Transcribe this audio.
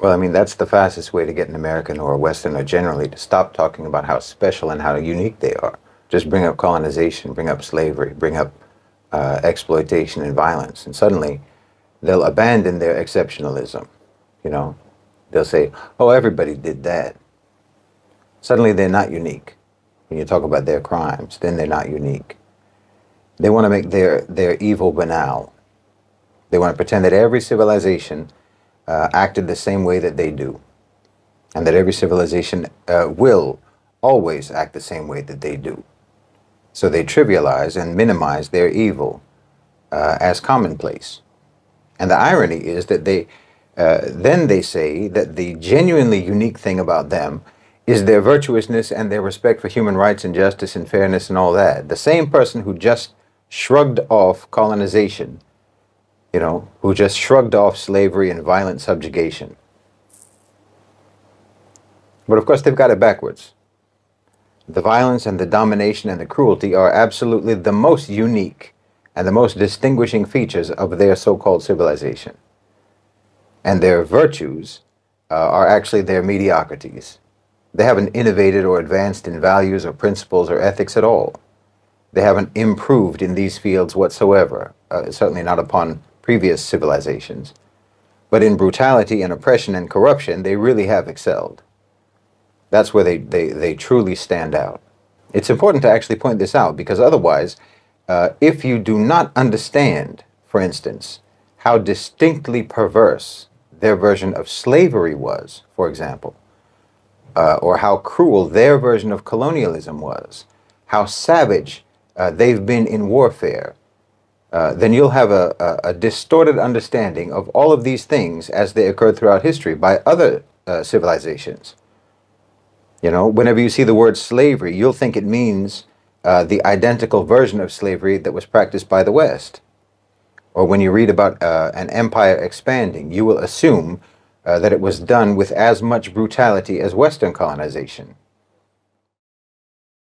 Well, I mean, that's the fastest way to get an American or a Westerner generally to stop talking about how special and how unique they are. Just bring up colonization, bring up slavery, bring up exploitation and violence, and suddenly they'll abandon their exceptionalism. You know, they'll say, "Oh, everybody did that." Suddenly, they're not unique. When you talk about their crimes, then they're not unique. They want to make their evil banal. They want to pretend that every civilization acted the same way that they do, and that every civilization will always act the same way that they do. So they trivialize and minimize their evil as commonplace. And the irony is that then they say that the genuinely unique thing about them is their virtuousness and their respect for human rights and justice and fairness and all that. The same person who just shrugged off colonization, you know, who just shrugged off slavery and violent subjugation. But of course, they've got it backwards. The violence and the domination and the cruelty are absolutely the most unique and the most distinguishing features of their so-called civilization. And their virtues are actually their mediocrities. They haven't innovated or advanced in values or principles or ethics at all. They haven't improved in these fields whatsoever, certainly not upon previous civilizations. But in brutality and oppression and corruption, they really have excelled. That's where they truly stand out. It's important to actually point this out because otherwise, if you do not understand, for instance, how distinctly perverse their version of slavery was, for example, or how cruel their version of colonialism was, how savage they've been in warfare, then you'll have a distorted understanding of all of these things as they occurred throughout history by other civilizations. You know, whenever you see the word slavery, you'll think it means the identical version of slavery that was practiced by the West. Or when you read about an empire expanding, you will assume that it was done with as much brutality as Western colonization.